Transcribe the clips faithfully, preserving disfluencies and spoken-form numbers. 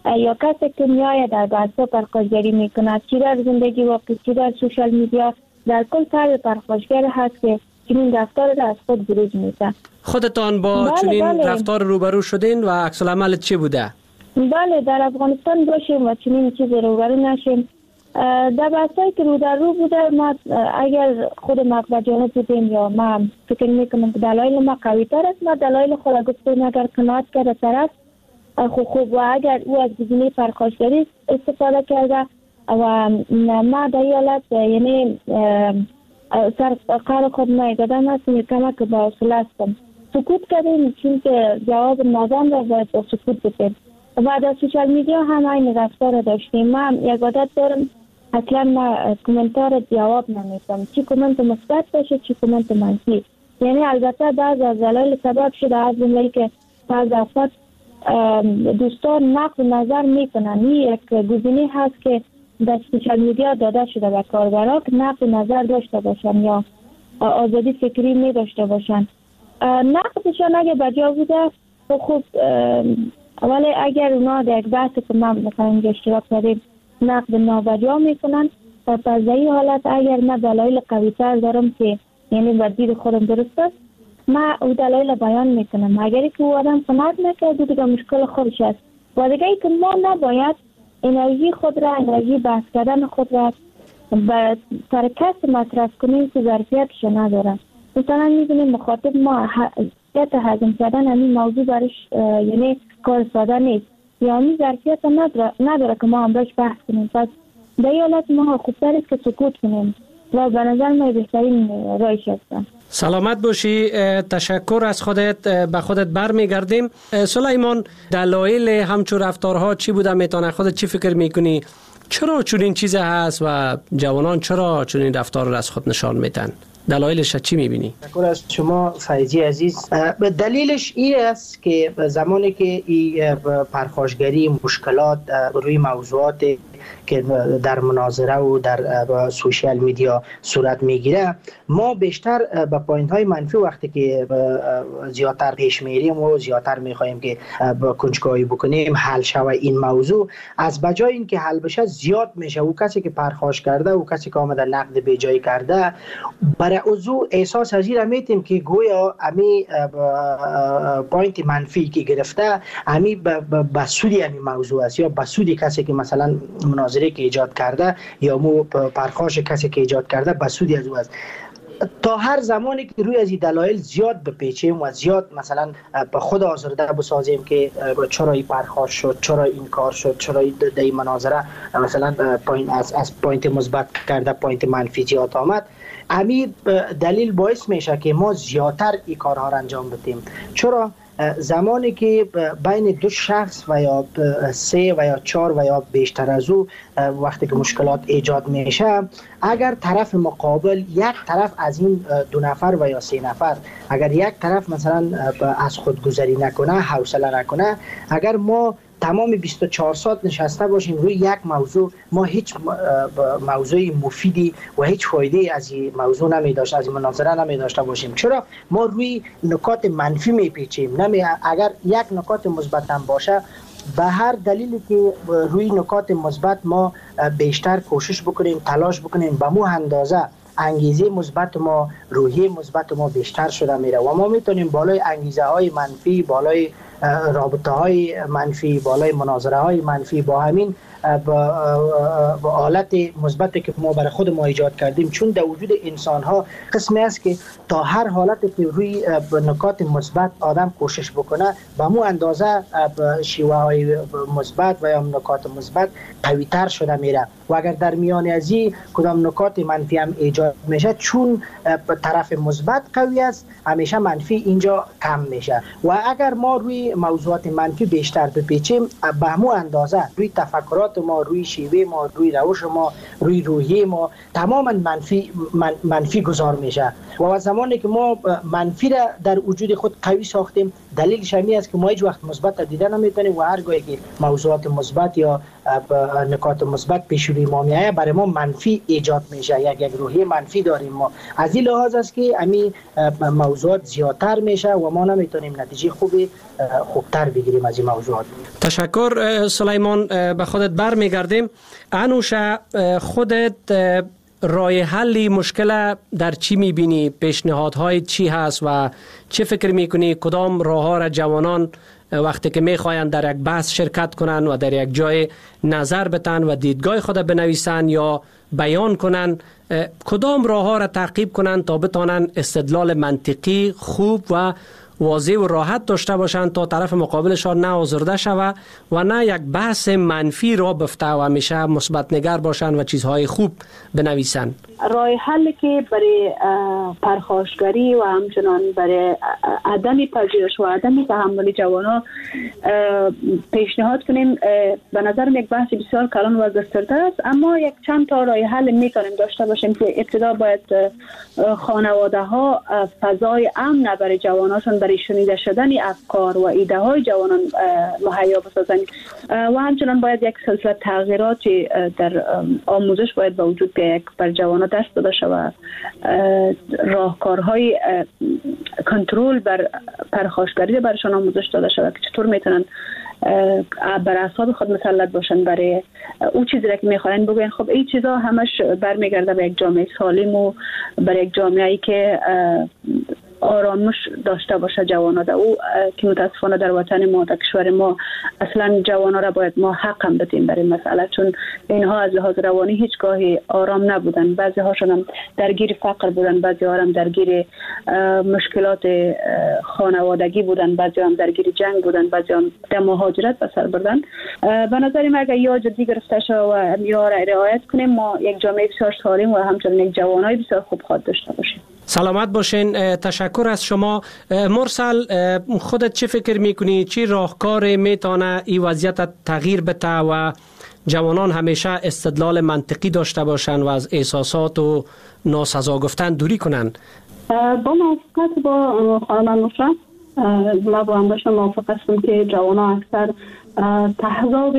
یا کسی که میآید در بحث پرخاشگری میکند، چی در زندگی واقعی چی در سوشال میدیا، در کل فرد پرخاشگر هست که چنین رفتار را از خود بروز میده. خودتان با بله چنین بله. رفتار روبرو شدین و عکس العمل چی بوده؟ بله در افغانستان باشیم و چنین چیزی روبرو نشیم. در بحثایی که رو در رو بوده، ما اگر خود مقبه جانب بودیم یا ما فکر میکنم که دلایل ما قوی تر است، ما دلایل خود گفتیم اگر قناعت کرده طرف خوب خوب و اگر او از گزینه پرخاشگری استفاده کرده و ما در حالت یعنی سر قرار خود نایدادم هست کمک با حوصله هستم سکوت کردیم، چون که جواب نازم را باید با سکوت بکنیم و در سوشال میدیا هم این رفتار داشتیم. ما یک عادت دارم اصلا ما کومنتار جواب نمیدم، چی کومنت مثبت باشه چی کومنت منفی. یعنی البته بعض از دلایل سبب شده از جمله که بعض افراد دوستان نقد نظر میکنن. این یک گزینه هست که در سوشال میدیا داده شده به کاربران که نقد نظر داشته باشن یا آزادی فکری می داشته باشن. نقدشان اگه بجا بوده خوب، ولی اگر اونا در یک بحث که ما مثلا اینجا اشتراک کردیم نقد نابجا میکنن، پس در این حالت اگر من دلایل قوی تر دارم که یعنی با دید خودم درست است، ما او دلایل بیان میکنم. اگری که او آدم قناعت نکرده دیگه مشکل خودش است و دیگه ای که ما نباید انرژی خود را انرژی بحث کردن خود را به سر کس مصرف کنیم که ظرفیتش نداره. مثلا میبینیم مخاطب ما ظرفیت هضم کردن همین موضوع برش یعنی کار ساده نیست، یعنی ظرفیت نداره نداره که ما هم برش بحث کنیم. پس در این حالت ما خوبتر است که سکوت کنیم و به نظر ما بهترین رایش هستن. سلامت باشی. تشکر از خودت. به خودت برمیگردیم. سلیمان، دلایل همچون رفتارها چی بوده میتونه؟ خودت چی فکر میکنی؟ چرا چنین چیزی هست و جوانان چرا چنین رفتار را از خود نشان میدن؟ دلایلش چی میبینی؟ تشکر از شما فیضی عزیز. دلیلش این است که زمانی که این پرخاشگری مشکلات روی موضوعات که در مناظره و در سوشیال میدیا صورت میگیره، ما بیشتر به پوینت های منفی وقتی که زیادتر پیش میریم و زیادتر میخوایم که کنجکاوی بکنیم حل شوه این موضوع، از بجای اینکه حل بشه زیاد میشه. او کسی که پرخاش کرده و کسی که آمده نقد به جای کرده، برای اوضوع احساس از این میتیم که گویا امی پوینت منفی که گرفته امی به سودی امی موضوع است یا به سودی کسی که مثلا مناظره که ایجاد کرده یا مو پرخاش کسی که ایجاد کرده به سودی از او است. تا هر زمانی که روی از این دلایل زیاد بپیچیم و زیاد مثلا به خود آزرده بسازیم که چرا این پرخاش شد، چرا این کار شد، چرا این در این مناظره مثلا پوینت از از پوینت مثبت کرده پوینت منفی زیاد آمد، همین دلیل باعث میشه که ما زیادتر این کارها را انجام بدیم. چرا زمانی که بین دو شخص و یا سه و یا چهار و یا بیشتر از او وقتی که مشکلات ایجاد میشه، اگر طرف مقابل یک طرف از این دو نفر و یا سه نفر اگر یک طرف مثلا از خودگذری نکنه، حوصله نکنه، اگر ما تمام بیست و چهار ساعت نشسته باشیم روی یک موضوع، ما هیچ موضوع مفیدی و هیچ فایده از این موضوع نمی داشت، از این مناظره نمی داشته باشیم. چرا ما روی نکات منفی می پیچیم؟ نمی اگر یک نکات مثبت هم باشه، به هر دلیلی که روی نکات مثبت ما بیشتر کوشش بکنیم، تلاش بکنیم، به مو اندازه انگیزه مثبت ما، روحیه مثبت ما بیشتر شده میره و ما میتونیم بالای انگیزه های منفی، بالای رابطه های منفی، بالای مناظره های منفی با همین با حالت مثبتی که ما برای خود ما ایجاد کردیم، چون در وجود انسان ها قسمی است که تا هر حالتی که روی نکات مثبت آدم کوشش بکنه، به مو اندازه شیوه های مثبت و یا نکات مثبت قوی تر شده میره و اگر در میان از این کدام نکات منفی هم ایجاد میشه، چون طرف مثبت قوی است، همیشه منفی اینجا کم میشه و اگر ما روی موضوعات منفی بیشتر بپیچیم، به همون اندازه روی تفکرات ما، روی شیوه ما، روی روش ما، روی روحیه ما تماما منفی من منفی گذار میشه و زمانی که ما منفی را در وجود خود قوی ساختیم، دلیلش همین است که ما هیچ وقت مثبت دیده نمیتونیم و هر گاهی که موضوعات مثبت یا نکات مثبت پیش روی ما میاد برای ما منفی ایجاد میشه، یک یک روحیه منفی داریم ما. از این لحاظ است که همین موضوعات زیادتر میشه و ما نمیتونیم نتیجه خوبی خوبتر بگیریم از این موضوعات. تشکر سلیمان. به خودت برمیگردیم. انوشه، خودت راه حل مشکل در چی میبینی؟ پیشنهادهای چی هست و چه فکر میکنی کدام راه ها را جوانان وقتی که میخواین در یک بحث شرکت کنن و در یک جای نظر بتن و دیدگاه خود بنویسن یا بیان کنن، کدام راه ها را تعقیب کنن تا بتانن استدلال منطقی خوب و واضح و راحت داشته باشند تا طرف مقابلشان نه آزرده شوه و نه یک بحث منفی را بفته و همیشه مثبت نگر باشند و چیزهای خوب بنویسند؟ راه حلی که برای پرخاشگری و همچنان برای عدم پذیرش و عدم تحمل جوانان پیشنهاد کنیم، به نظر یک بحث بسیار کلان و گسترده است، اما یک چند تا راه حل میتونیم داشته باشیم که ابتدا باید خانواده ها فضای امن برای جواناشون برای شنیده شدن افکار و ایده های جوانان مهیا بسازن و همچنان باید یک سلسله تغییراتی در آموزش باید به وجود بیاید بر جوانان دست داده شود. راهکارهای کنترل بر پرخاشگری برشان آموزش داده شود که چطور میتونن بر اعصاب خود مسلط باشن برای او چیزی را که میخواین بگوین. خب این چیزا همش برمیگرده به یک جامعه سالم و برای یک جامعه‌ای که آرامش داشته باشه جوانان او که متاسفانه در وطن ما در کشور ما اصلا جوانان را باید ما حق هم بدیم برای مسئله، چون اینها از لحاظ روانی هیچگاهی آرام نبودن. بعضی هاشون هم درگیر فقر بودن، بعضی ها هم درگیر مشکلات خانوادگی بودن، بعضی هم درگیر جنگ بودن، بعضی هم در مهاجرت به سر بردن. به نظر من اگر یا جدی گرفته شود و یا رعایت کنیم ما یک جامعه بسیار سالم و همچنین یک جوانای بسیار خوب خواهد داشته باشیم. سلامت باشین. تشکر از شما. مرسل، خودت چه فکر میکنی؟ چی راهکار میتونه این وضعیت تغییر بده و جوانان همیشه استدلال منطقی داشته باشن و از احساسات و ناسزا گفتن دوری کنن؟ با موافقت با خانم نصرت، ما با هم باشم موافق هستم که جوانان اکثر تحضاب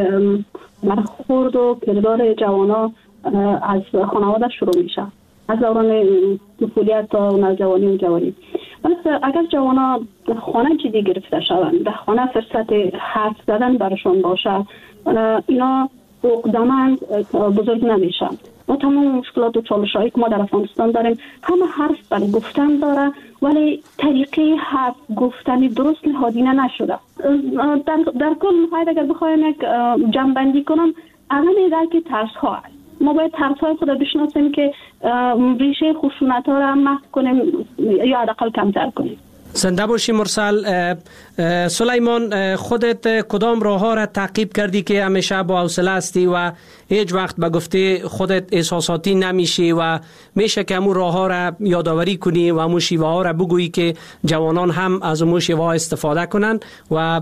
برخورد و کردار جوانان از خانواده شروع میشه، از دوران طفولیت تا نوجوانی و جوانی. بس اگر جوانان در خانه جدی گرفته شوند، در خانه فرصت حرف زدن برشون باشه، اینا عقده‌مند بزرگ نمیشن. ما تمام مشکلات و چالش‌هایی که ما در افغانستان داریم همه حرف برای گفتن داره، ولی طریقه حرف گفتنی درست نهادینه نشده. در, در کل نهایت اگر بخوایم یک جمع‌بندی کنم، اول در که ترس ها هست. ما باید ترس‌های خود را بشناسیم که ریشه خشونت‌ها را محو کنیم یا حداقل کمتر کنیم. زنده باشی مرسل. سلیمان، خودت کدام راه ها را تعقیب کردی که همیشه با حوصله هستی و هیچ وقت به گفته خودت احساساتی نمیشی و میشه که همون راه ها را یادآوری کنی و همون شیوه ها را بگویی که جوانان هم از همون شیوه ها استفاده کنند و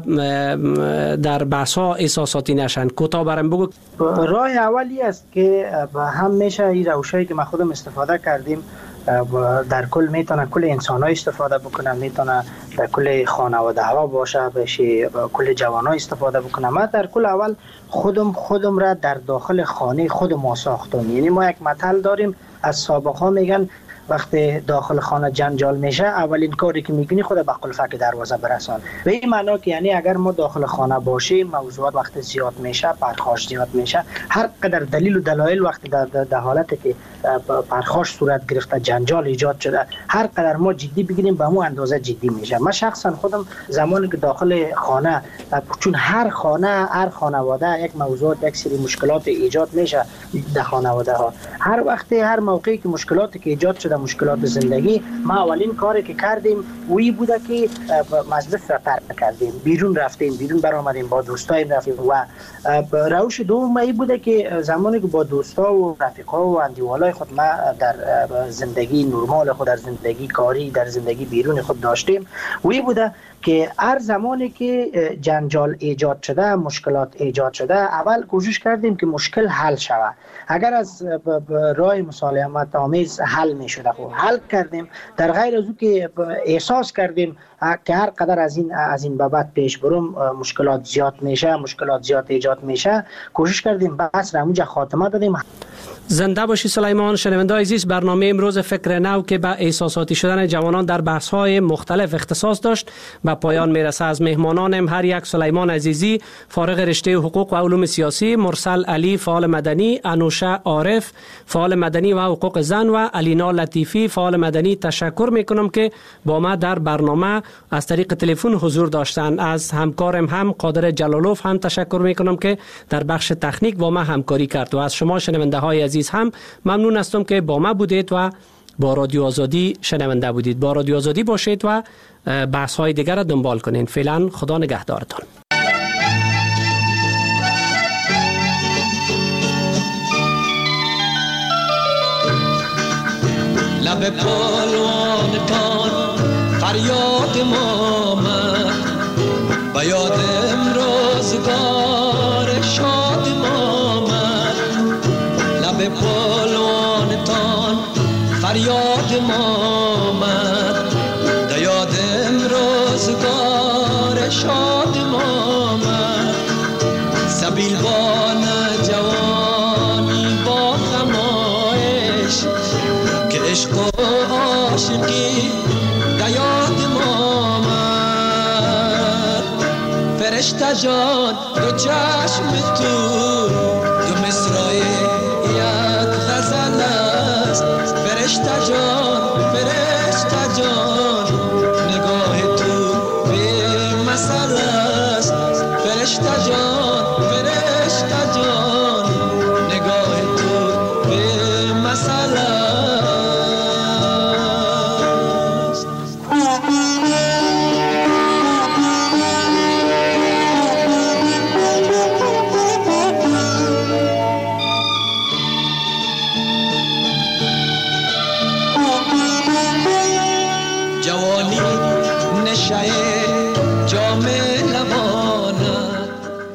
در بحث ها احساساتی نشن؟ کوتاه برام بگو. راه اولی است که هم میشه این روشایی که ما خودم استفاده کردیم در کل میتونه کل انسان ها استفاده بکنن، میتونه در کل خانواده ها باشه، بشه کل جوان ها استفاده بکنن. ما در کل اول خودم خودم را در داخل خانه خود ما ساختم. یعنی ما یک مثل داریم از سابق ها میگن وقتی داخل خانه جنجال میشه اولین کاری که میکنی خود به قلفک دروازه برسان. به این معنا که یعنی اگر ما داخل خانه باشیم موضوعات وقتی زیاد میشه، پرخاش زیاد میشه، هر قدر دلیل و دلایل وقتی در, در حالتی که پرخاش صورت گرفته، جنجال ایجاد شده، هر قدر ما جدی بگیریم به مو اندازه جدی میشه. من شخصا خودم زمانی که داخل خانه، چون هر خانه هر خانواده یک موضوعات یک سری مشکلات ایجاد میشه در خانواده ها، هر وقتی هر موقعی که مشکلاتی که ایجاد شده، مشکلات زندگی، ما اولین کاری که کردیم وی بوده که مجلس را ترک کردیم، بیرون رفتیم، بیرون برآمدیم، با دوستایم رفتیم و روش دوم ای بوده که زمانی که با دوستا و رفیقا و اندیوالای خود ما در زندگی نرمال خود، در زندگی کاری، در زندگی بیرون خود داشتیم، وی بوده که هر زمانی که جنجال ایجاد شده، مشکلات ایجاد شده، اول کوشش کردیم که مشکل حل شود. اگر از راه مسالمت آمیز حل می شده خب حل کردیم، در غیر از او که احساس کردیم که هر قدر از این از این بابت پیش برم مشکلات زیاد میشه، مشکلات زیاد ایجاد میشه. کوشش کردیم بحث را اونجا خاتمه دادیم. زنده باشی سلیمان. شنونده عزیز، برنامه امروز فکر نو که به احساساتی شدن جوانان در بحث‌های مختلف اختصاص داشت به پایان میرسه. از مهمانانم هر یک سلیمان عزیزی فارغ رشته حقوق و علوم سیاسی، مرسل علی فعال مدنی، انوشه عارف فعال مدنی و حقوق زن و علینا لطیفی فعال مدنی تشکر میکنم که با ما در برنامه از طریق تلفن حضور داشتند. از همکارم هم قادر جلالوف هم تشکر میکنم که در بخش تکنیک با ما همکاری کرد و از شما شنونده های عزیز هم ممنون هستم که با ما بودید و با رادیو آزادی شنونده بودید. با رادیو آزادی باشید و بحث های دیگر را دنبال کنید. فعلا خدا نگهدارتان. لب پالوانتان فریاد ما آمد، به یاد امروزگار شاد ما آمد. لب پالوانتان فریاد ما آمد، به یاد امروزگار شاد ما آمد. سبیلبان جوانی با خمایش که عشق و عاشقی دیاد ما آمد. فرشته جان دو چشم تو دو مصر